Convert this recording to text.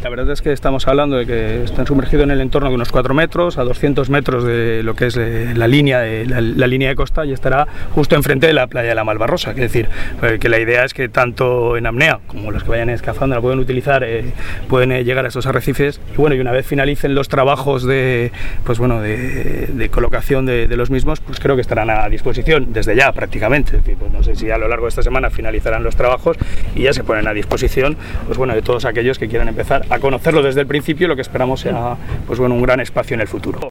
La verdad es que estamos hablando de que están sumergidos en el entorno de unos 4 metros, a 200 metros de lo que es la línea de costa, y estará justo enfrente de la playa de la Malvarrosa. Es decir, que la idea es que tanto en apnea como los que vayan en escafandra pueden utilizar, pueden llegar a estos arrecifes, y bueno, y una vez finalicen los trabajos de colocación de los mismos, pues creo que estarán a disposición desde ya prácticamente. Es decir, pues no sé si a lo largo de esta semana finalizarán los trabajos y ya se ponen a disposición, pues bueno, de todos aquellos que quieran empezar a conocerlo desde el principio. Lo que esperamos sea, pues bueno, un gran espacio en el futuro.